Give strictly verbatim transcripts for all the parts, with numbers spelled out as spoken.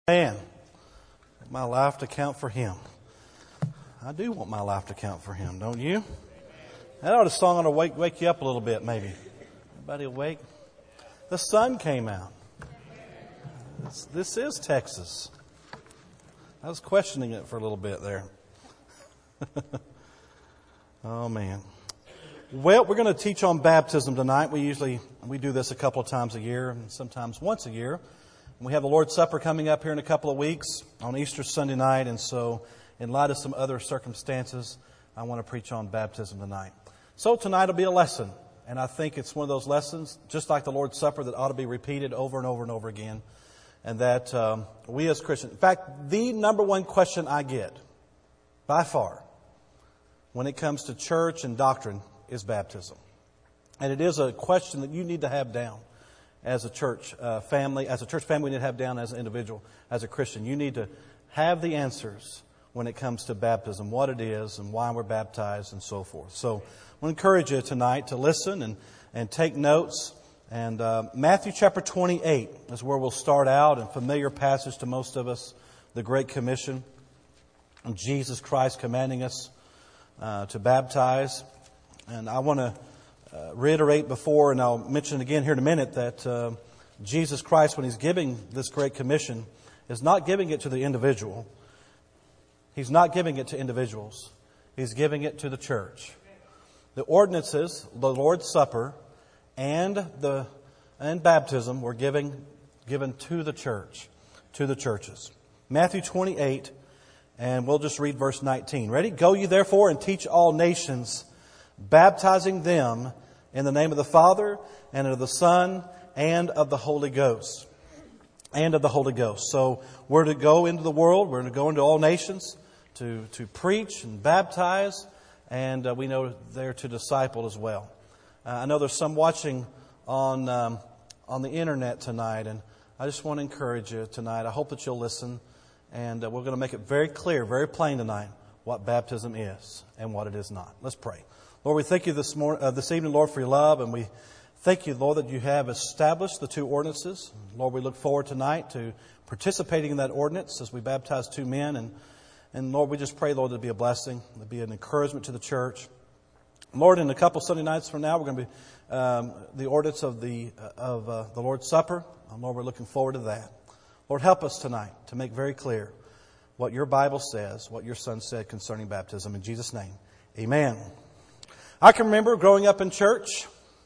Man, my life to count for Him. I do want my life to count for Him, don't you? That ought to song ought to wake wake you up a little bit, maybe. Everybody awake? The sun came out. This, this is Texas. I was questioning it for a little bit there. Oh man. Well, we're going to teach on baptism tonight. We usually we do this a couple of times a year, and sometimes once a year. We have the Lord's Supper coming up here in a couple of weeks on Easter Sunday night, and so in light of some other circumstances, I want to preach on baptism tonight. So tonight will be a lesson, and I think it's one of those lessons, just like the Lord's Supper, that ought to be repeated over and over and over again, and that um, we as Christians, in fact, the number one question I get, by far, when it comes to church and doctrine, is baptism. And it is a question that you need to have down. As a church uh, family, as a church family, we need to have down as an individual, as a Christian. You need to have the answers when it comes to baptism, what it is and why we're baptized and so forth. So I want to encourage you tonight to listen and, and take notes. And uh, Matthew chapter twenty-eight is where we'll start out, a familiar passage to most of us, the Great Commission, and Jesus Christ commanding us uh, to baptize. And I want to Uh, reiterate before, and I'll mention again here in a minute, that uh, Jesus Christ, when He's giving this Great Commission, is not giving it to the individual. He's not giving it to individuals. He's giving it to the church. The ordinances, the Lord's Supper, and the and baptism were giving, given to the church, to the churches. Matthew twenty-eight, and we'll just read verse nineteen. Ready? Go ye therefore and teach all nations, baptizing them in the name of the Father and of the Son and of the Holy Ghost. And of the Holy Ghost. So we're to go into the world. We're to go into all nations to, to preach and baptize. And uh, we know they're to disciple as well. Uh, I know there's some watching on um, on the internet tonight. And I just want to encourage you tonight. I hope that you'll listen. And uh, we're going to make it very clear, very plain tonight, what baptism is and what it is not. Let's pray. Lord, we thank you this morning, uh, this evening, Lord, for your love, and we thank you, Lord, that you have established the two ordinances. Lord, we look forward tonight to participating in that ordinance as we baptize two men, and and Lord, we just pray, Lord, that it be a blessing, that it be an encouragement to the church. Lord, in a couple Sunday nights from now, we're going to be um, the ordinance of the uh, of uh, the Lord's Supper. And Lord, we're looking forward to that. Lord, help us tonight to make very clear what your Bible says, what your Son said concerning baptism. In Jesus' name, amen. I can remember growing up in church,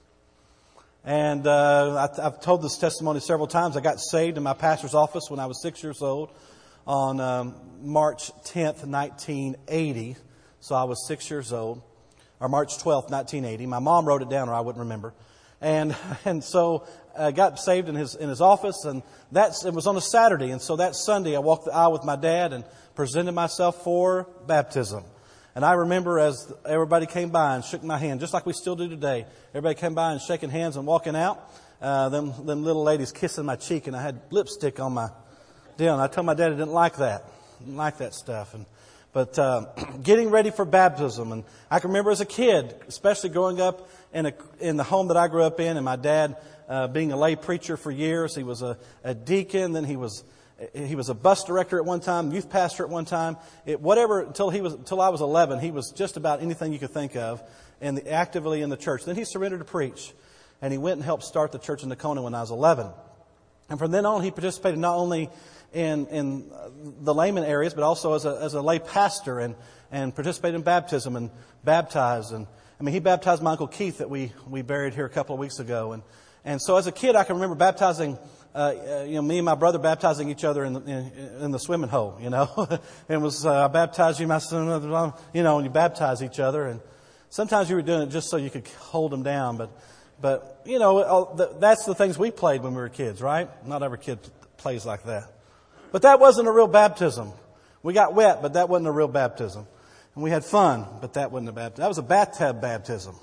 and uh, I've told this testimony several times. I got saved in my pastor's office when I was six years old on um, March tenth, nineteen eighty. So I was six years old, or March twelfth, nineteen eighty. My mom wrote it down, or I wouldn't remember. And and so I got saved in his in his office, and that's it was on a Saturday. And so that Sunday, I walked the aisle with my dad and presented myself for baptism. And I remember as everybody came by and shook my hand, just like we still do today. Everybody came by and shaking hands and walking out. Uh, them, them little ladies kissing my cheek, and I had lipstick on my deal. And I told my dad I didn't like that. Didn't like that stuff. And, but uh, getting ready for baptism. And I can remember as a kid, especially growing up in a in the home that I grew up in, and my dad uh, being a lay preacher for years. He was a, a deacon, then he was He was a bus director at one time, youth pastor at one time. It, whatever until he was until I was eleven, he was just about anything you could think of, and the, actively in the church. Then he surrendered to preach, and he went and helped start the church in Nakona when I was eleven. And from then on, he participated not only in in the layman areas, but also as a as a lay pastor, and and participated in baptism and baptized. And I mean, he baptized my Uncle Keith that we we buried here a couple of weeks ago. And and so as a kid, I can remember baptizing. Uh, you know, me and my brother baptizing each other in the, in, in the swimming hole, you know. It was, uh, I baptized you, my son, you know, and you baptize each other. And sometimes you were doing it just so you could hold them down. But, but you know, that's the things we played when we were kids, right? Not every kid plays like that. But that wasn't a real baptism. We got wet, but that wasn't a real baptism. And we had fun, but that wasn't a baptism. That was a bathtub baptism.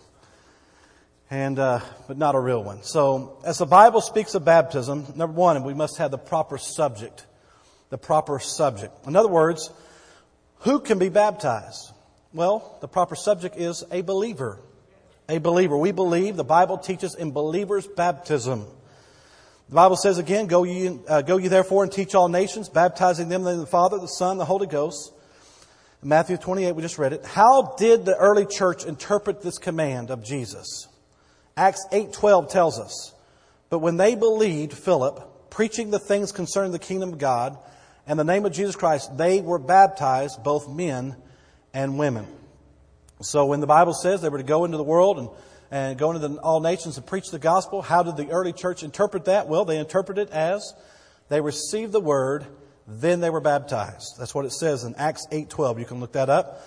And, uh, but not a real one. So, as the Bible speaks of baptism, number one, we must have the proper subject. The proper subject. In other words, who can be baptized? Well, the proper subject is a believer. A believer. We believe, the Bible teaches in believers' baptism. The Bible says again, Go ye, uh, go ye therefore and teach all nations, baptizing them in the name of the Father, the Son, the Holy Ghost. Matthew twenty-eight, we just read it. How did the early church interpret this command of Jesus? Acts eight twelve tells us, but when they believed Philip, preaching the things concerning the kingdom of God and the name of Jesus Christ, they were baptized, both men and women. So when the Bible says they were to go into the world and and go into the, all nations and preach the gospel. How did the early church interpret that? Well, they interpreted it as they received the word, then they were baptized. That's what it says in Acts eight twelve. You can look that up.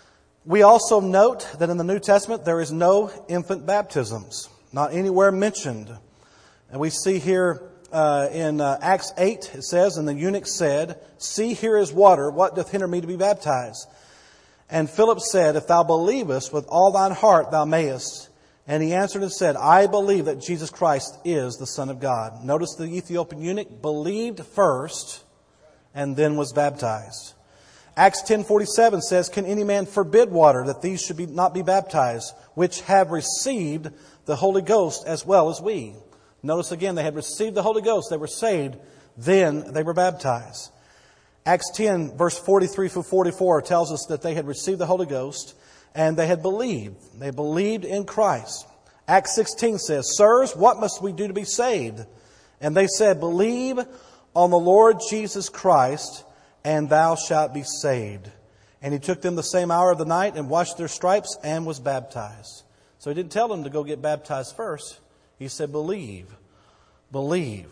We also note that in the New Testament there is no infant baptisms, not anywhere mentioned. And we see here uh, in uh, Acts eight, it says, and the eunuch said, see, here is water. What doth hinder me to be baptized? And Philip said, if thou believest with all thine heart, thou mayest. And he answered and said, I believe that Jesus Christ is the Son of God. Notice the Ethiopian eunuch believed first and then was baptized. Acts ten forty-seven says, can any man forbid water that these should be, not be baptized, which have received the Holy Ghost as well as we? Notice again, they had received the Holy Ghost. They were saved. Then they were baptized. Acts ten verse forty-three through forty-four tells us that they had received the Holy Ghost. And they had believed. They believed in Christ. Acts sixteen says, sirs, what must we do to be saved? And they said, believe on the Lord Jesus Christ, and thou shalt be saved. And he took them the same hour of the night and washed their stripes and was baptized. So he didn't tell them to go get baptized first. He said, believe. Believe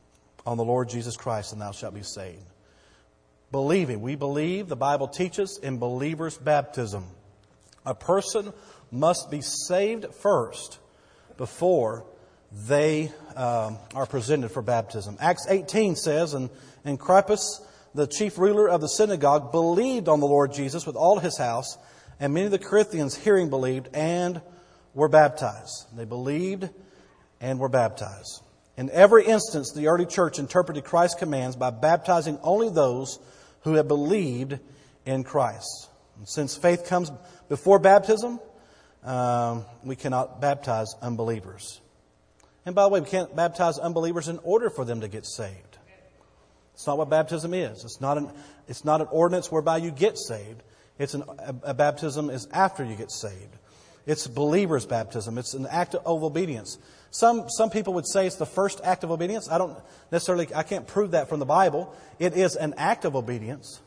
on the Lord Jesus Christ, and thou shalt be saved. Believing. We believe, the Bible teaches, in believers' baptism. A person must be saved first before they um, are presented for baptism. Acts eighteen says, and, and Crispus, the chief ruler of the synagogue, believed on the Lord Jesus with all his house, and many of the Corinthians hearing believed and were baptized. They believed and were baptized. In every instance, the early church interpreted Christ's commands by baptizing only those who had believed in Christ. And since faith comes before baptism, um, we cannot baptize unbelievers. And by the way, we can't baptize unbelievers in order for them to get saved. It's not what baptism is. It's not an, it's not an ordinance whereby you get saved. It's an, a, a baptism is after you get saved. It's believer's baptism. It's an act of obedience. Some some people would say it's the first act of obedience. I don't necessarily, I can't prove that from the Bible. It is an act of obedience.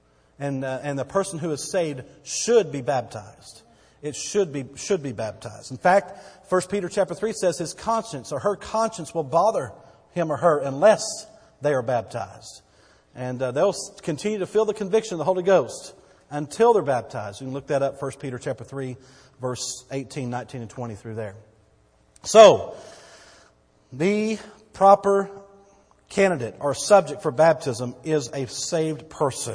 And uh, and the person who is saved should be baptized. It should be should be baptized. In fact, First Peter chapter three says his conscience or her conscience will bother him or her unless they are baptized. And uh, they'll continue to feel the conviction of the Holy Ghost until they're baptized. You can look that up, First Peter chapter three, verse eighteen, nineteen, and twenty through there. So, the proper candidate or subject for baptism is a saved person.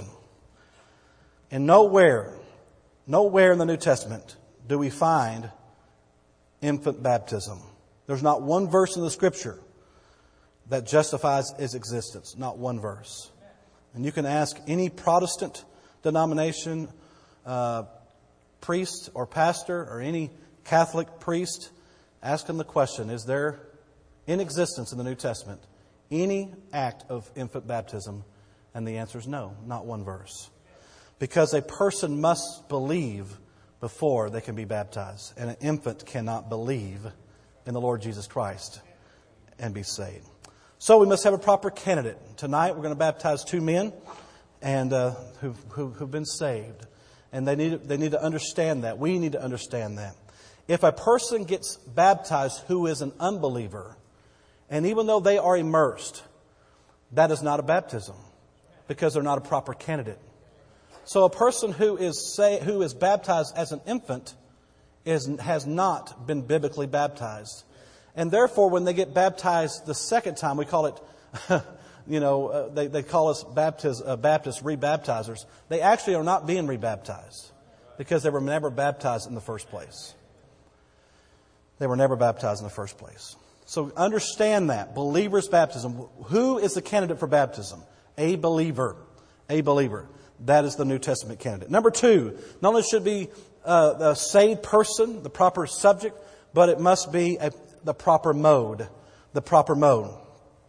And nowhere, nowhere in the New Testament do we find infant baptism. There's not one verse in the Scripture that justifies its existence. Not one verse. And you can ask any Protestant denomination, uh, priest or pastor, or any Catholic priest, ask them the question, is there in existence in the New Testament any act of infant baptism? And the answer is no, not one verse. Because a person must believe before they can be baptized. And an infant cannot believe in the Lord Jesus Christ and be saved. So we must have a proper candidate. Tonight we're going to baptize two men and uh, who've, who, who've been saved. And they need, they need to understand that. We need to understand that. If a person gets baptized who is an unbeliever, and even though they are immersed, that is not a baptism because they're not a proper candidate. So a person who is say, who is baptized as an infant is, has not been biblically baptized. And therefore, when they get baptized the second time, we call it, you know, uh, they, they call us Baptist, uh, Baptist rebaptizers. They actually are not being rebaptized because they were never baptized in the first place. They were never baptized in the first place. So understand that. Believer's baptism. Who is the candidate for baptism? A believer. A believer. That is the New Testament candidate. Number two, not only should be uh, a saved person, the proper subject, but it must be a, the proper mode. The proper mode.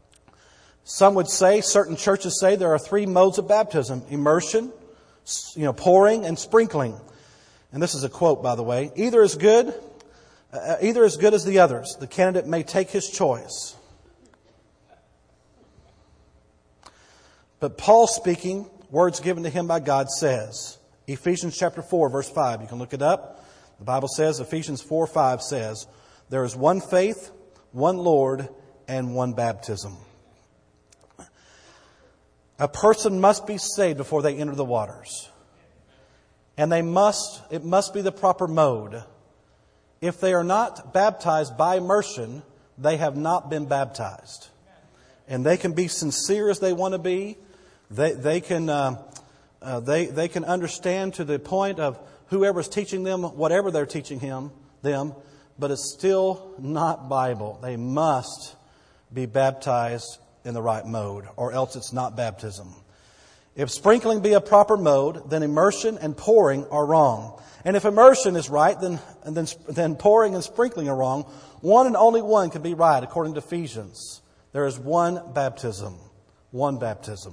Some would say, certain churches say, there are three modes of baptism: immersion, you know, pouring, and sprinkling. And this is a quote, by the way. Either is good, uh, either as good as the others. The candidate may take his choice. But Paul, speaking words given to him by God, says, Ephesians chapter four, verse five. You can look it up. The Bible says, Ephesians four five says, there is one faith, one Lord, and one baptism. A person must be saved before they enter the waters. And they must, it must be the proper mode. If they are not baptized by immersion, they have not been baptized. And they can be sincere as they want to be. They, they can, uh, uh, they, they can understand to the point of whoever's teaching them, whatever they're teaching him, them, but it's still not Bible. They must be baptized in the right mode, or else it's not baptism. If sprinkling be a proper mode, then immersion and pouring are wrong. And if immersion is right, then, then, then pouring and sprinkling are wrong. One and only one can be right, according to Ephesians. There is one baptism. One baptism.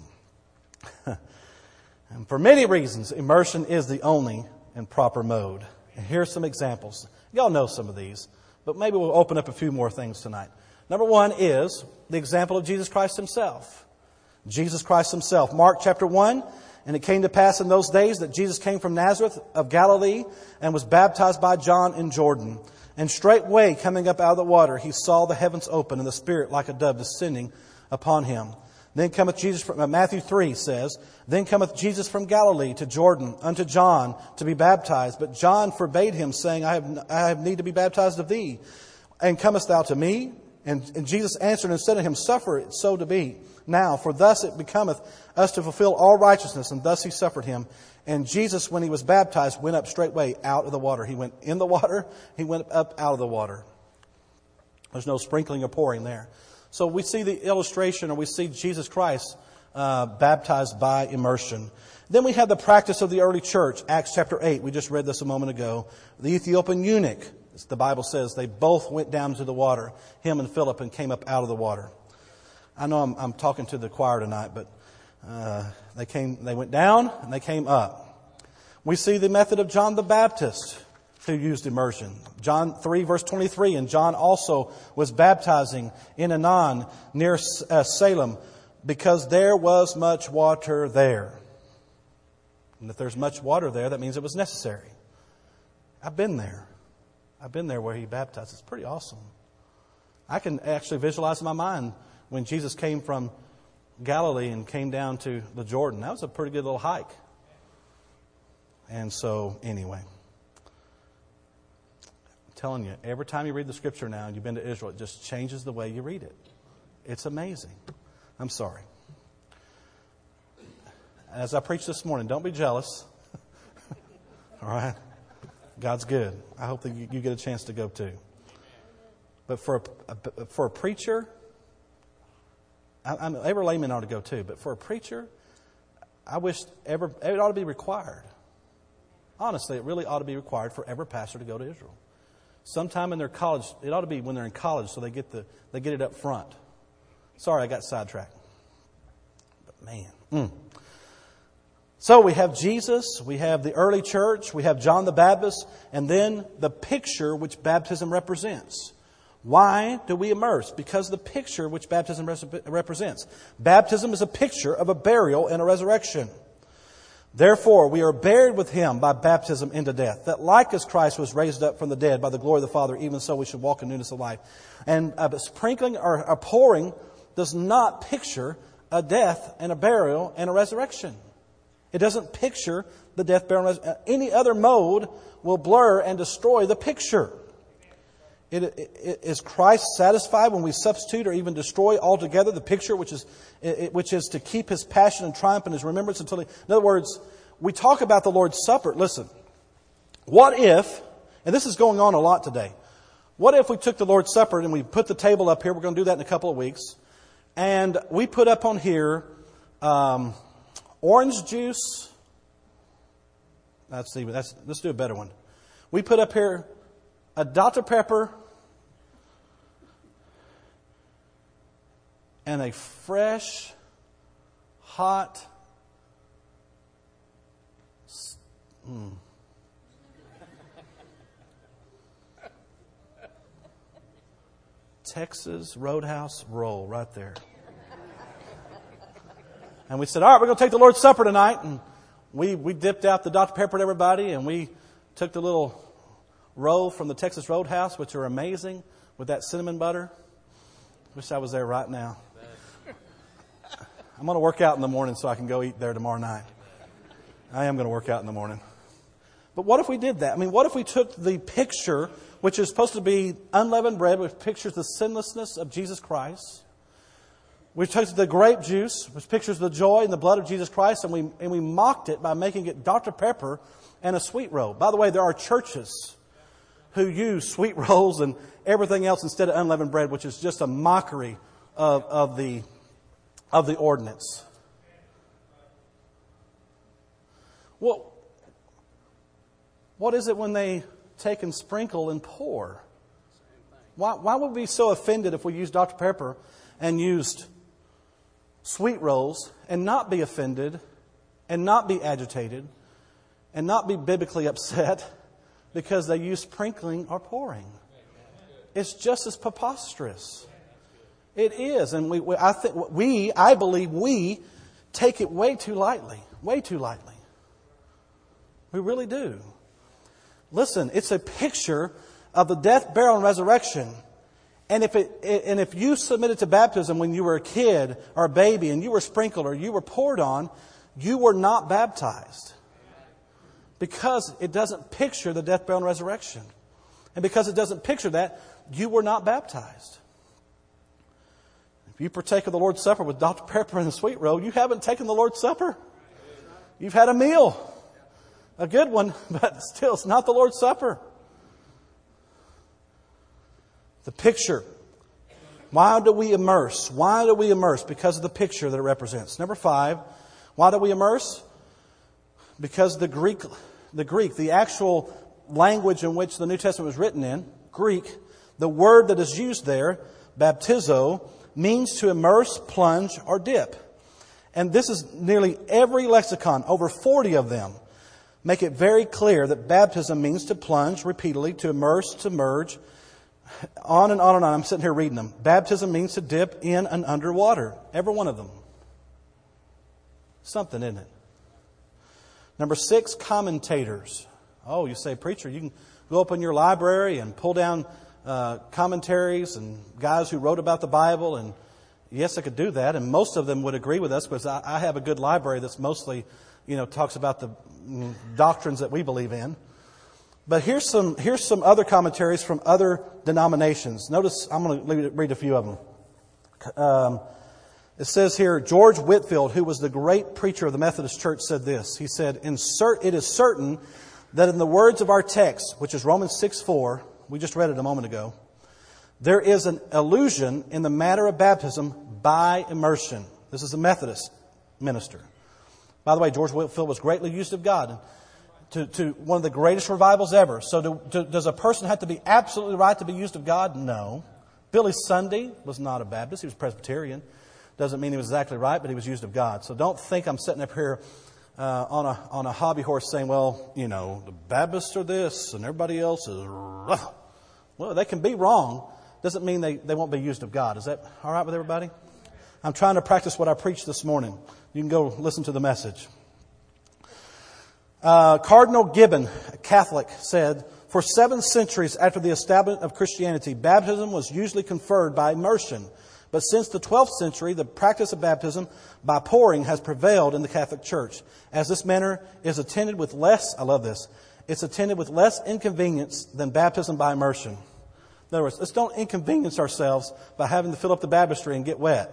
And for many reasons, immersion is the only and proper mode. And here's some examples. Y'all know some of these, but maybe we'll open up a few more things tonight. Number one is the example of Jesus Christ Himself. Jesus Christ Himself. Mark chapter one. And it came to pass in those days that Jesus came from Nazareth of Galilee and was baptized by John in Jordan. And straightway coming up out of the water, He saw the heavens open and the Spirit like a dove descending upon Him. Then cometh Jesus from, uh, Matthew three says, Then cometh Jesus from Galilee to Jordan unto John to be baptized. But John forbade him, saying, I have, I have need to be baptized of thee. And comest thou to me? And, and Jesus answered and said to him, Suffer it so to be now, for thus it becometh us to fulfill all righteousness. And thus he suffered him. And Jesus, when he was baptized, went up straightway out of the water. He went in the water. He went up out of the water. There's no sprinkling or pouring there. So we see the illustration, or we see Jesus Christ uh, baptized by immersion. Then we have the practice of the early church. Acts chapter eight. We just read this a moment ago. The Ethiopian eunuch. The Bible says they both went down to the water, him and Philip, and came up out of the water. I know I'm, I'm talking to the choir tonight, but uh, they came. They went down and they came up. We see the method of John the Baptist, who used immersion. John three verse twenty-three, and John also was baptizing in Anan near uh, Salem, because there was much water there. And if there's much water there, that means it was necessary. I've been there. I've been there where he baptized. It's pretty awesome. I can actually visualize in my mind when Jesus came from Galilee and came down to the Jordan. That was a pretty good little hike. And so, anyway, I'm telling you, every time you read the Scripture now and you've been to Israel, it just changes the way you read it. It's amazing. I'm sorry. As I preached this morning, don't be jealous. All right? God's good. I hope that you, you get a chance to go too. But for a, a for a preacher, I, I'm, every layman ought to go too. But for a preacher, I wish ever it ought to be required. Honestly, it really ought to be required for every pastor to go to Israel. Sometime in their college, it ought to be when they're in college, so they get the they get it up front. Sorry, I got sidetracked. But man. Mm. So we have Jesus, we have the early church, we have John the Baptist, and then the picture which baptism represents. Why do we immerse? Because the picture which baptism represents. Baptism is a picture of a burial and a resurrection. Therefore, we are buried with Him by baptism into death, that like as Christ was raised up from the dead by the glory of the Father, even so we should walk in newness of life. And a sprinkling or a pouring does not picture a death and a burial and a resurrection. It doesn't picture the death, burial, and resurrection. Any other mode will blur and destroy the picture. It, it, is Christ satisfied when we substitute or even destroy altogether the picture, which is it, which is to keep His passion and triumph and His remembrance until He... In other words, we talk about the Lord's Supper. Listen, what if, and this is going on a lot today, what if we took the Lord's Supper and we put the table up here, we're going to do that in a couple of weeks, and we put up on here... Um, Orange juice. That's even. That's. Let's do a better one. We put up here a Doctor Pepper, and a fresh, hot, mm, Texas Roadhouse roll right there. And we said, all right, we're going to take the Lord's Supper tonight. And we, we dipped out the Doctor Pepper to everybody, and we took the little roll from the Texas Roadhouse, which are amazing, with that cinnamon butter. Wish I was there right now. I'm going to work out in the morning so I can go eat there tomorrow night. I am going to work out in the morning. But what if we did that? I mean, what if we took the picture, which is supposed to be unleavened bread, which pictures the sinlessness of Jesus Christ. We took the grape juice, which pictures the joy and the blood of Jesus Christ, and we and we mocked it by making it Doctor Pepper and a sweet roll. By the way, there are churches who use sweet rolls and everything else instead of unleavened bread, which is just a mockery of, of the of the ordinance. Well, what is it when they take and sprinkle and pour? Why, why would we be so offended if we used Doctor Pepper and used sweet rolls and not be offended and not be agitated and not be biblically upset because they use sprinkling or pouring? It's just as preposterous. It is. And we, we I think we, I believe we take it way too lightly. Way too lightly. We really do. Listen, it's a picture of the death, burial, and resurrection. And if it, and if you submitted to baptism when you were a kid or a baby and you were sprinkled or you were poured on, you were not baptized. Because it doesn't picture the death, burial, and resurrection. And because it doesn't picture that, you were not baptized. If you partake of the Lord's Supper with Doctor Pepper and a sweet roll, you haven't taken the Lord's Supper. You've had a meal. A good one, but still, it's not the Lord's Supper. The picture. Why do we immerse? Why do we immerse? Because of the picture that it represents. Number five, why do we immerse? Because the Greek, the Greek, the actual language in which the New Testament was written in, Greek, the word that is used there, baptizo, means to immerse, plunge, or dip. And this is nearly every lexicon, over forty of them, make it very clear that baptism means to plunge repeatedly, to immerse, to merge, on and on and on. I'm sitting here reading them. Baptism means to dip in and under water. Every one of them. Something, isn't it? Number six, commentators. Oh, you say, preacher, you can go up in your library and pull down uh, commentaries and guys who wrote about the Bible. And yes, I could do that. And most of them would agree with us because I, I have a good library that's mostly, you know, talks about the doctrines that we believe in. But here's some here's some other commentaries from other denominations. Notice, I'm going to read a few of them. Um, it says here, George Whitefield, who was the great preacher of the Methodist Church, said this. He said, "Insert, it is certain that in the words of our text, which is Romans six four, we just read it a moment ago, there is an allusion in the matter of baptism by immersion." This is a Methodist minister. By the way, George Whitefield was greatly used of God to, to one of the greatest revivals ever. So do, do, does a person have to be absolutely right to be used of God? No. Billy Sunday was not a Baptist. He was Presbyterian. Doesn't mean he was exactly right, but he was used of God. So don't think I'm sitting up here uh, on a on a hobby horse saying, well, you know, the Baptists are this and everybody else is... Well, they can be wrong. Doesn't mean they, they won't be used of God. Is that all right with everybody? I'm trying to practice what I preached this morning. You can go listen to the message. Uh, Cardinal Gibbon, a Catholic, said, "For seven centuries after the establishment of Christianity, baptism was usually conferred by immersion. But since the twelfth century, the practice of baptism by pouring has prevailed in the Catholic Church. As this manner is attended with less, I love this, it's attended with less inconvenience than baptism by immersion." In other words, let's don't inconvenience ourselves by having to fill up the baptistry and get wet.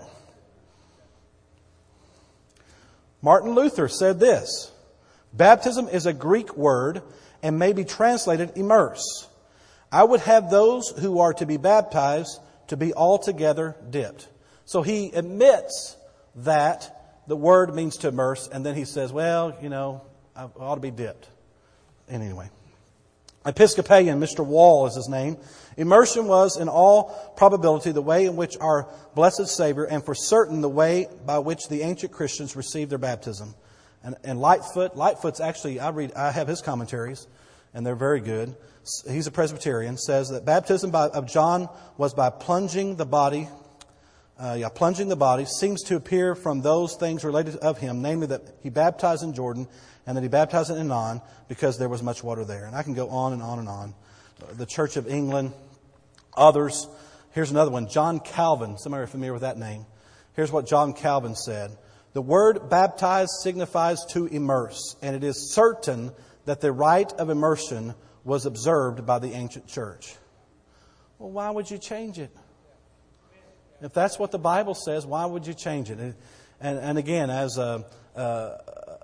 Martin Luther said this, "Baptism is a Greek word and may be translated immerse. I would have those who are to be baptized to be altogether dipped." So he admits that the word means to immerse, and then he says, well, you know, I ought to be dipped. Anyway, Episcopalian, Mister Wall is his name. Immersion was, in all probability, the way in which our blessed Savior, and for certain the way by which the ancient Christians received their baptism. And, and Lightfoot, Lightfoot's actually, I read, I have his commentaries, and they're very good. He's a Presbyterian, says that baptism by, of John was by plunging the body, uh, yeah, plunging the body, seems to appear from those things related of him, namely that he baptized in Jordan, and that he baptized in Enon because there was much water there. And I can go on and on and on. The Church of England, others. Here's another one, John Calvin. Some are familiar with that name. Here's what John Calvin said. The word baptize signifies to immerse, and it is certain that the rite of immersion was observed by the ancient church. Well, why would you change it? If that's what the Bible says, why would you change it? And, and again, as a, a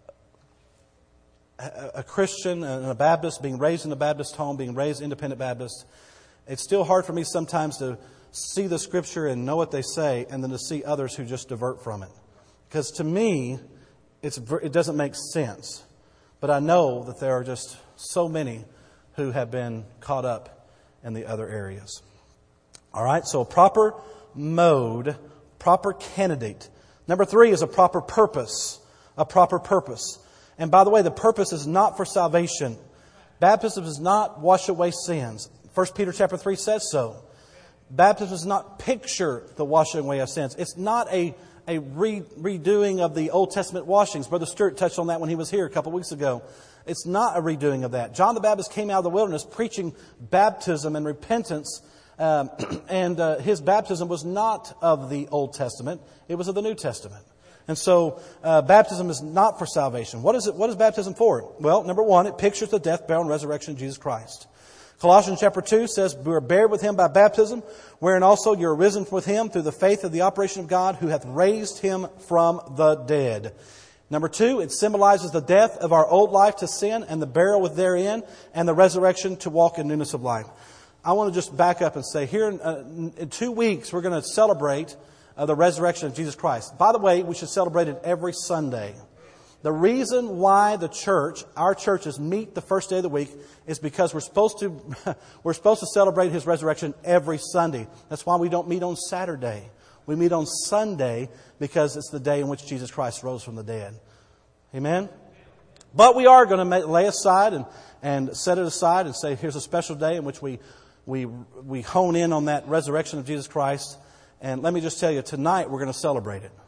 a Christian and a Baptist, being raised in a Baptist home, being raised independent Baptist, it's still hard for me sometimes to see the Scripture and know what they say, and then to see others who just divert from it. Because to me, it's it doesn't make sense. But I know that there are just so many who have been caught up in the other areas. All right, so a proper mode, proper candidate. Number three is a proper purpose. A proper purpose. And by the way, the purpose is not for salvation. Baptism does not wash away sins. First Peter chapter three says so. Baptism does not picture the washing away of sins. It's not a, a re, redoing of the Old Testament washings. Brother Stewart touched on that when he was here a couple weeks ago. It's not a redoing of that. John the Baptist came out of the wilderness preaching baptism and repentance. Um, and uh, his baptism was not of the Old Testament. It was of the New Testament. And so, uh, baptism is not for salvation. What is it? What is baptism for? Well, number one, it pictures the death, burial, and resurrection of Jesus Christ. Colossians chapter two says, we are buried with Him by baptism, wherein also you are risen with Him through the faith of the operation of God, who hath raised Him from the dead. Number two, it symbolizes the death of our old life to sin and the burial with therein, and the resurrection to walk in newness of life. I want to just back up and say, here in, uh, in two weeks, we're going to celebrate Uh, the resurrection of Jesus Christ. By the way, we should celebrate it every Sunday. The reason why the church, our churches, meet the first day of the week is because we're supposed to we're supposed to celebrate His resurrection every Sunday. That's why we don't meet on Saturday. We meet on Sunday because it's the day in which Jesus Christ rose from the dead. Amen? But we are going to lay aside and, and set it aside and say, here's a special day in which we we we hone in on that resurrection of Jesus Christ. And let me just tell you, tonight we're going to celebrate it.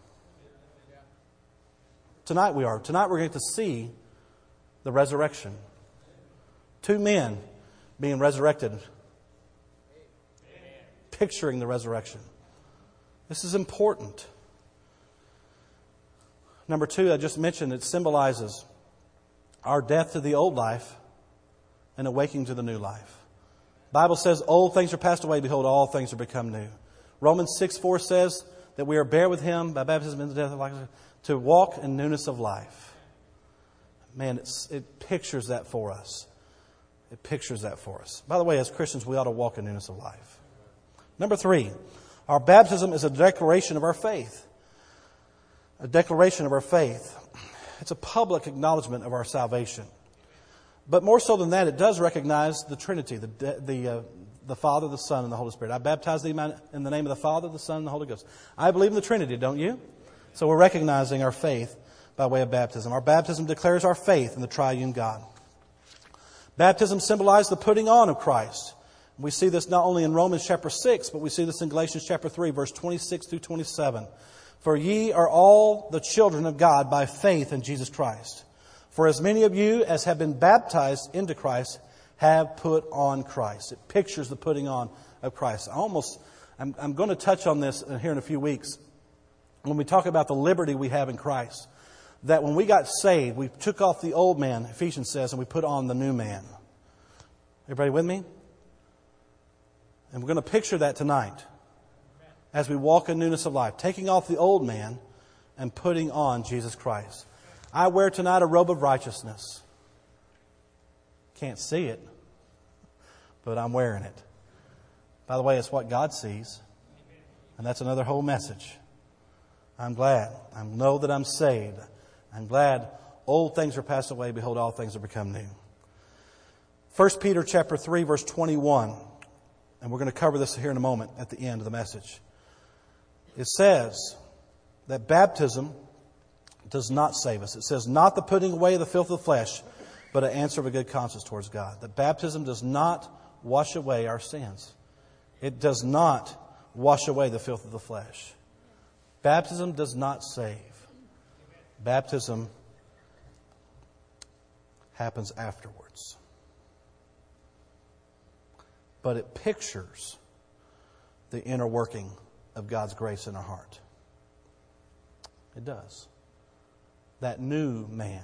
Tonight we are. Tonight we're going to see the resurrection. Two men being resurrected. Picturing the resurrection. This is important. Number two, I just mentioned, it symbolizes our death to the old life and awakening to the new life. The Bible says, old things are passed away, behold, all things are become new. Romans six four says that we are buried with Him by baptism in the death of life to walk in newness of life. Man, it's, it pictures that for us. It pictures that for us. By the way, as Christians, we ought to walk in newness of life. Number three, our baptism is a declaration of our faith. A declaration of our faith. It's a public acknowledgement of our salvation. But more so than that, it does recognize the Trinity, the the uh, the Father, the Son, and the Holy Spirit. I baptize thee in the name of the Father, the Son, and the Holy Ghost. I believe in the Trinity, don't you? So we're recognizing our faith by way of baptism. Our baptism declares our faith in the triune God. Baptism symbolizes the putting on of Christ. We see this not only in Romans chapter six, but we see this in Galatians chapter three, verse twenty-six through twenty-seven. For ye are all the children of God by faith in Jesus Christ. For as many of you as have been baptized into Christ have put on Christ. It pictures the putting on of Christ. I almost, I'm, I'm going to touch on this here in a few weeks when we talk about the liberty we have in Christ. That when we got saved, we took off the old man, Ephesians says, and we put on the new man. Everybody with me? And we're going to picture that tonight as we walk in newness of life. Taking off the old man and putting on Jesus Christ. I wear tonight a robe of righteousness. Can't see it, but I'm wearing it. By the way, it's what God sees. And that's another whole message. I'm glad. I know that I'm saved. I'm glad old things are passed away. Behold, all things are become new. First Peter chapter three, verse twenty-one. And we're going to cover this here in a moment at the end of the message. It says that baptism does not save us. It says, not the putting away of the filth of the flesh, but an answer of a good conscience towards God. That baptism does not wash away our sins. It does not wash away the filth of the flesh. Baptism does not save. Baptism happens afterwards. But it pictures the inner working of God's grace in our heart. It does. That new man.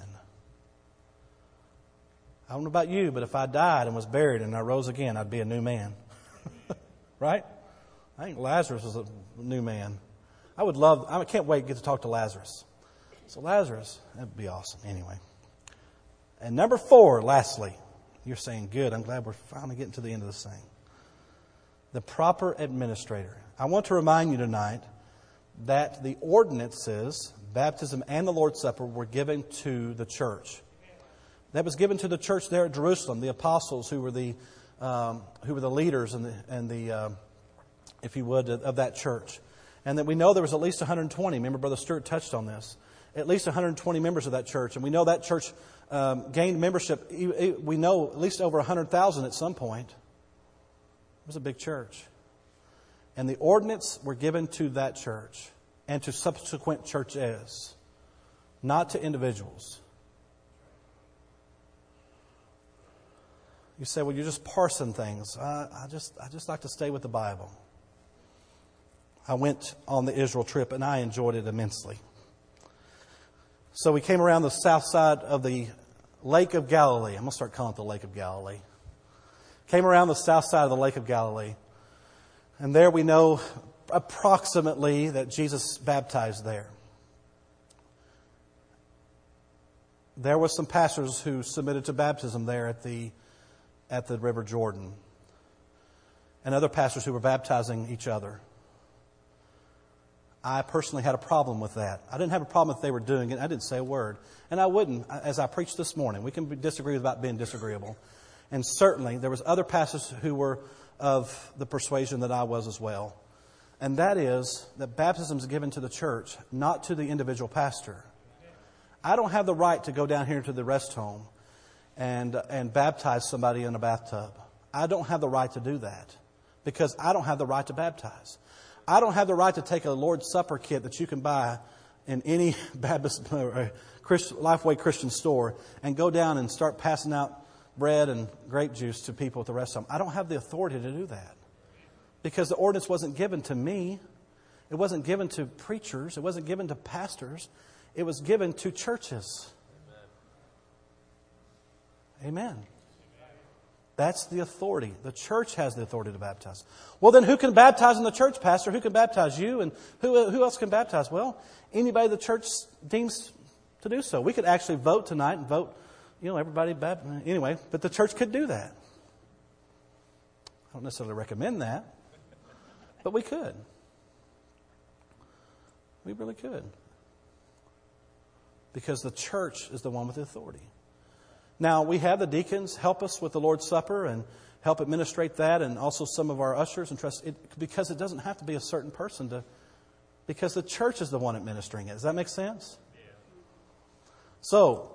I don't know about you, but if I died and was buried and I rose again, I'd be a new man. Right? I think Lazarus was a new man. I would love, I can't wait to get to talk to Lazarus. So Lazarus, that'd be awesome. Anyway. And number four, lastly, you're saying, good, I'm glad we're finally getting to the end of this thing. The proper administrator. I want to remind you tonight that the ordinances, baptism and the Lord's Supper, were given to the church. That was given to the church there at Jerusalem, the apostles who were the um, who were the leaders and the, and the uh, if you would, of that church. And that we know there was at least one hundred twenty. Remember, Brother Stewart touched on this. At least one hundred twenty members of that church. And we know that church um, gained membership. We know at least over one hundred thousand at some point. It was a big church. And the ordinance were given to that church and to subsequent churches, not to individuals. You say, well, you're just parsing things. Uh, I just I just like to stay with the Bible. I went on the Israel trip and I enjoyed it immensely. So we came around the south side of the Lake of Galilee. I'm going to start calling it the Lake of Galilee. Came around the south side of the Lake of Galilee. And there we know approximately that Jesus baptized there. There were some pastors who submitted to baptism there at the at the River Jordan. And other pastors who were baptizing each other. I personally had a problem with that. I didn't have a problem if they were doing it. I didn't say a word. And I wouldn't, as I preached this morning. We can disagree about being disagreeable. And certainly there was other pastors who were of the persuasion that I was as well. And that is that baptism is given to the church, not to the individual pastor. I don't have the right to go down here to the rest home and and baptize somebody in a bathtub. I don't have the right to do that because I don't have the right to baptize. I don't have the right to take a Lord's Supper kit that you can buy in any Baptist or Christian, Lifeway Christian store and go down and start passing out bread and grape juice to people at the rest of them. I don't have the authority to do that because the ordinance wasn't given to me. It wasn't given to preachers. It wasn't given to pastors. It was given to churches. Amen. That's the authority. The church has the authority to baptize. Well, then who can baptize in the church, Pastor? Who can baptize you? And who who else can baptize? Well, anybody the church deems to do so. We could actually vote tonight and vote, you know, everybody baptize. Anyway, but the church could do that. I don't necessarily recommend that, but we could. We really could. Because the church is the one with the authority. Now, we have the deacons help us with the Lord's Supper and help administrate that, and also some of our ushers and trustees, because it doesn't have to be a certain person to, because the church is the one administering it. Does that make sense? Yeah. So,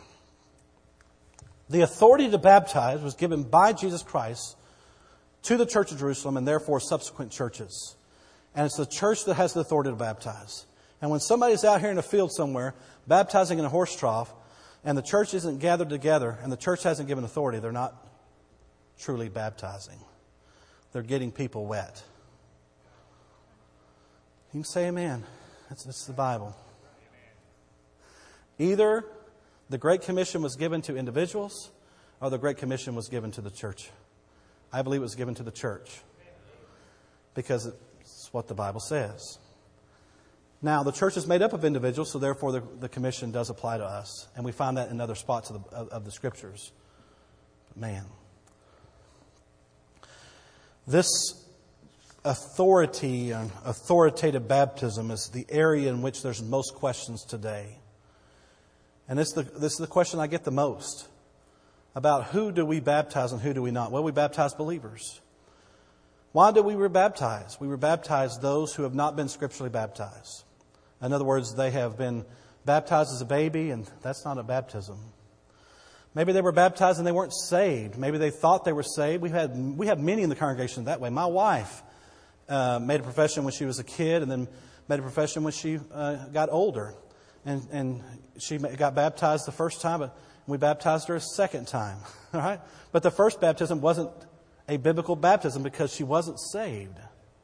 the authority to baptize was given by Jesus Christ to the Church of Jerusalem and therefore subsequent churches. And it's the church that has the authority to baptize. And when somebody's out here in a field somewhere baptizing in a horse trough, and the church isn't gathered together, and the church hasn't given authority, they're not truly baptizing. They're getting people wet. You can say amen. That's, that's the Bible. Either the Great Commission was given to individuals, or the Great Commission was given to the church. I believe it was given to the church. Because it's what the Bible says. Now, the church is made up of individuals, so therefore the, the commission does apply to us. And we find that in other spots of the, of, of the Scriptures. But man, this authority and authoritative baptism is the area in which there's most questions today. And this is the, this is the question I get the most. about who do we baptize and who do we not. Well, we baptize believers. Why do we rebaptize? We rebaptize those who have not been scripturally baptized. In other words, they have been baptized as a baby, and that's not a baptism. Maybe they were baptized and they weren't saved. Maybe they thought they were saved. We had we have many in the congregation that way. My wife uh, made a profession when she was a kid, and then made a profession when she uh, got older, and and she got baptized the first time, but we baptized her a second time. All right, but the first baptism wasn't a biblical baptism because she wasn't saved.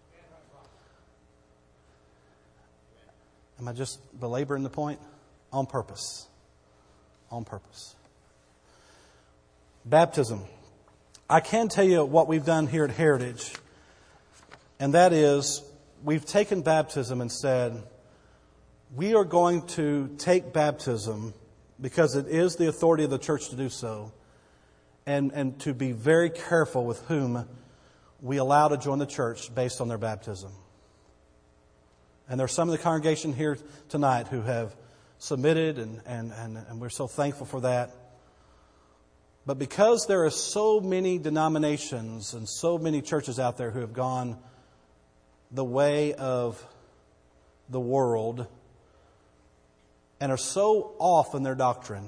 Am I just belaboring the point? On purpose. On purpose. Baptism. I can tell you what we've done here at Heritage, and that is we've taken baptism and said, we are going to take baptism because it is the authority of the church to do so, and, and to be very careful with whom we allow to join the church based on their baptism. And there are some of the congregation here tonight who have submitted, and, and, and, and we're so thankful for that. But because there are so many denominations and so many churches out there who have gone the way of the world and are so off in their doctrine.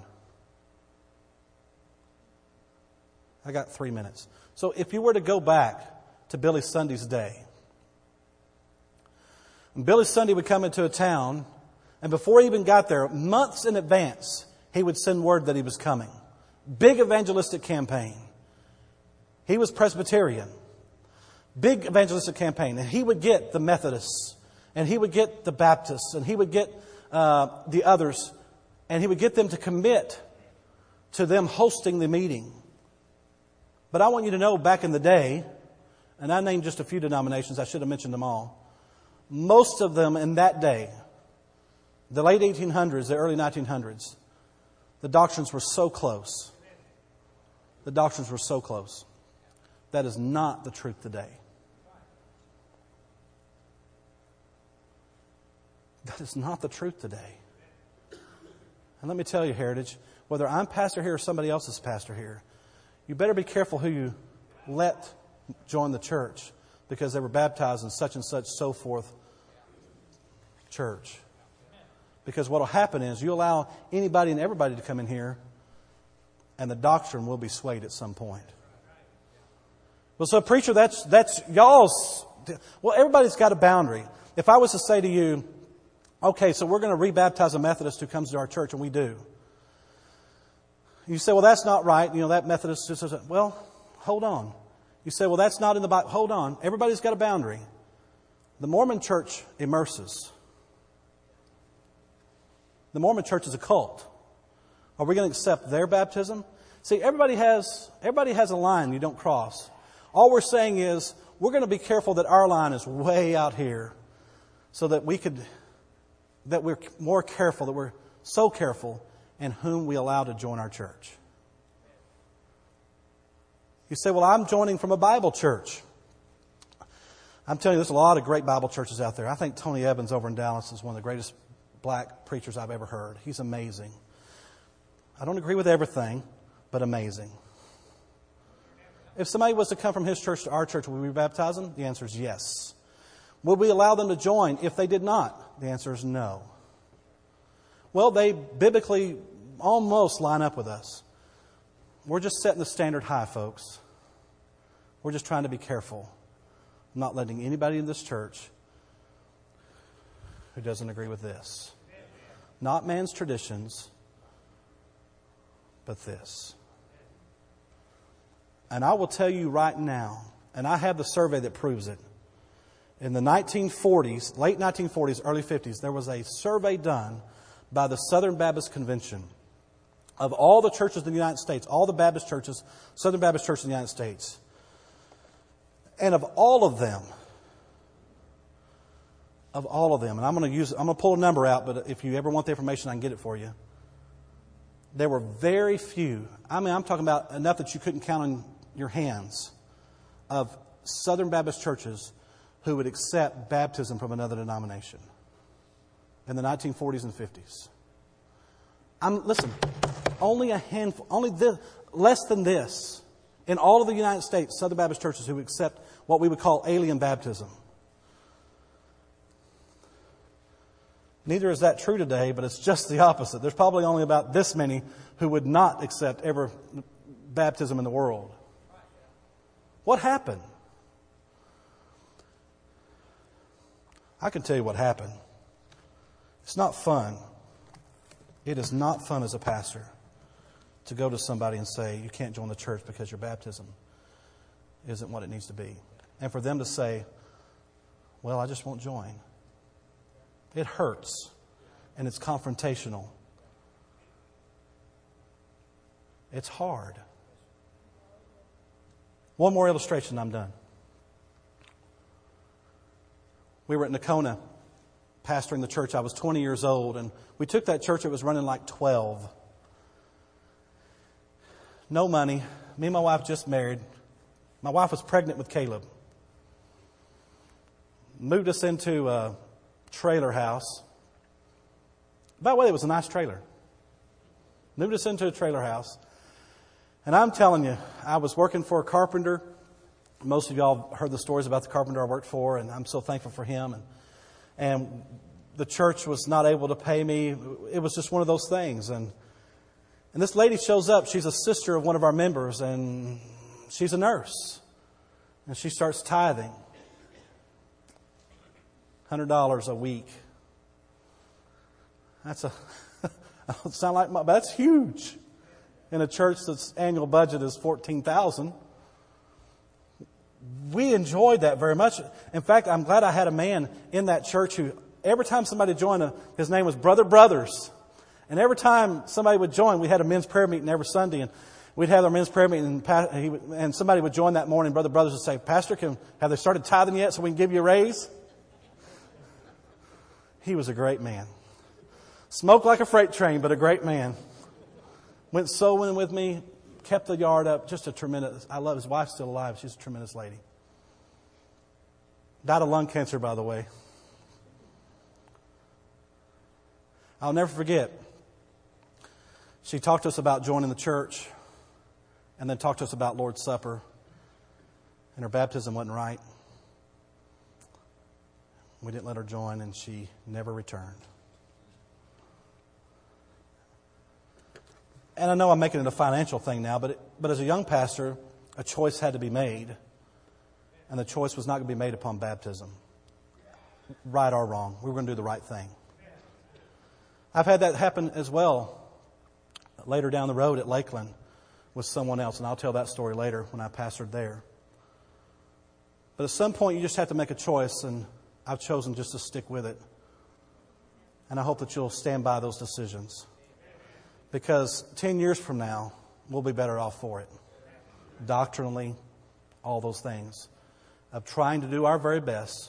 I got three minutes. So if you were to go back to Billy Sunday's day, Billy Sunday would come into a town, and before he even got there, months in advance, he would send word that he was coming. Big evangelistic campaign. He was Presbyterian. Big evangelistic campaign. And he would get the Methodists, and he would get the Baptists, and he would get uh, the others, and he would get them to commit to them hosting the meeting. But I want you to know, back in the day, and I named just a few denominations, I should have mentioned them all. Most of them in that day, the late eighteen hundreds, the early nineteen hundreds, the doctrines were so close. The doctrines were so close. That is not the truth today. That is not the truth today. And let me tell you, Heritage, whether I'm pastor here or somebody else is pastor here, you better be careful who you let join the church because they were baptized in such and such, so forth, church. Because what will happen is you allow anybody and everybody to come in here, and the doctrine will be swayed at some point. Well, so preacher, that's that's y'all's. Well, everybody's got a boundary. If I was to say to you, okay, so we're going to rebaptize a Methodist who comes to our church, and we do. You say, well, that's not right. You know, that Methodist just doesn't. Well, hold on. You say, well, that's not in the Bible. Hold on. Everybody's got a boundary. The Mormon church immerses. The Mormon church is a cult. Are we going to accept their baptism? See, everybody has everybody has a line you don't cross. All we're saying is we're going to be careful that our line is way out here so that we could that we're more careful, that we're so careful in whom we allow to join our church. You say, well, I'm joining from a Bible church. I'm telling you, there's a lot of great Bible churches out there. I think Tony Evans over in Dallas is one of the greatest black preachers I've ever heard. He's amazing. I don't agree with everything, but amazing. If somebody was to come from his church to our church, would we baptize them? The answer is yes. Would we allow them to join if they did not? The answer is no. Well, they biblically almost line up with us. We're just setting the standard high, folks. We're just trying to be careful. Not letting anybody in this church who doesn't agree with this. Not man's traditions, but this. And I will tell you right now, and I have the survey that proves it. In the nineteen forties, late nineteen forties, early fifties, there was a survey done by the Southern Baptist Convention of all the churches in the United States, all the Baptist churches, Southern Baptist churches in the United States. And of all of them, of all of them, and I'm going to use, I'm going to pull a number out, but if you ever want the information, I can get it for you. There were very few, I mean, I'm talking about enough that you couldn't count on your hands, of Southern Baptist churches who would accept baptism from another denomination in the nineteen forties and fifties. I'm, listen, only a handful, only this, less than this in all of the United States, Southern Baptist churches who accept what we would call alien baptism. Neither is that true today, but it's just the opposite. There's probably only about this many who would not accept ever baptism in the world. What happened? I can tell you what happened. It's not fun. It is not fun as a pastor to go to somebody and say, you can't join the church because your baptism isn't what it needs to be. And for them to say, well, I just won't join. It hurts, and it's confrontational. It's hard. One more illustration, I'm done. We were at Nocona, pastoring the church. I was twenty years old, and we took that church. It was running like twelve. No money. Me and my wife just married. My wife was pregnant with Caleb. Moved us into a trailer house. By the way, it was a nice trailer. Moved us into a trailer house. And I'm telling you, I was working for a carpenter. Most of y'all heard the stories about the carpenter I worked for, and I'm so thankful for him. And, and the church was not able to pay me. It was just one of those things. And, and this lady shows up. She's a sister of one of our members, and she's a nurse. And she starts tithing. one hundred dollars a week. That's a, I don't sound like my, but that's huge. In a church that's annual budget is fourteen thousand dollars. We enjoyed that very much. In fact, I'm glad I had a man in that church who, every time somebody joined, a, his name was Brother Brothers. And every time somebody would join, we had a men's prayer meeting every Sunday. And we'd have our men's prayer meeting, and, he, and somebody would join that morning. Brother Brothers would say, Pastor, can, have they started tithing yet so we can give you a raise? He was a great man. Smoked like a freight train, but a great man. Went sowing with me. Kept the yard up. Just a tremendous, I love his wife's still alive. She's a tremendous lady. Died of lung cancer, by the way. I'll never forget. She talked to us about joining the church, and then talked to us about Lord's Supper. And her baptism wasn't right. We didn't let her join, and she never returned. And I know I'm making it a financial thing now, but it, but as a young pastor, a choice had to be made. And the choice was not going to be made upon baptism. Right or wrong. We were going to do the right thing. I've had that happen as well later down the road at Lakeland with someone else. And I'll tell that story later when I pastored there. But at some point you just have to make a choice, and I've chosen just to stick with it. And I hope that you'll stand by those decisions. Because ten years from now, we'll be better off for it. Doctrinally, all those things. Of trying to do our very best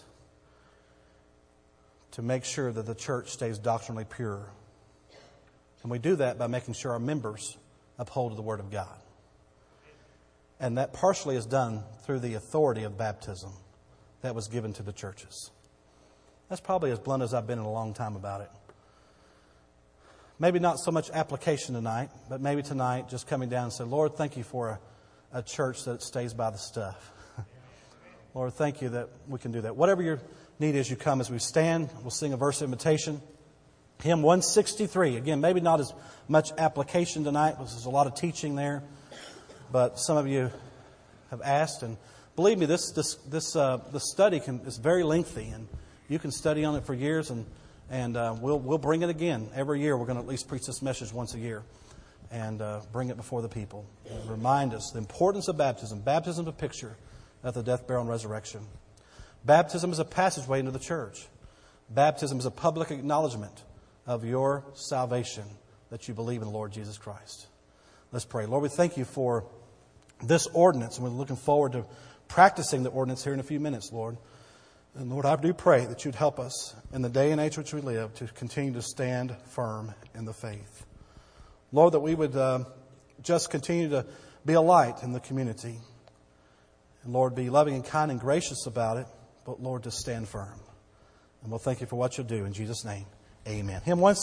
to make sure that the church stays doctrinally pure. And we do that by making sure our members uphold the Word of God. And that partially is done through the authority of baptism that was given to the churches. That's probably as blunt as I've been in a long time about it. Maybe not so much application tonight, but maybe tonight just coming down and say, Lord, thank you for a, a church that stays by the stuff. Lord, thank you that we can do that. Whatever your need is, you come as we stand. We'll sing a verse of invitation. Hymn one sixty-three. Again, maybe not as much application tonight, because there's a lot of teaching there. But some of you have asked, and believe me, this this this uh, the study can, is very lengthy, and you can study on it for years, and and uh, we'll we'll bring it again every year. We're going to at least preach this message once a year, and uh, bring it before the people. And remind us the importance of baptism. Baptism is a picture of the death, burial, and resurrection. Baptism is a passageway into the church. Baptism is a public acknowledgement of your salvation, that you believe in the Lord Jesus Christ. Let's pray. Lord, we thank you for this ordinance, and we're looking forward to practicing the ordinance here in a few minutes, Lord. And Lord, I do pray that you'd help us in the day and age which we live to continue to stand firm in the faith. Lord, that we would uh, just continue to be a light in the community. And Lord, be loving and kind and gracious about it, but Lord, to stand firm. And we'll thank you for what you'll do. In Jesus' name, amen. Hymn one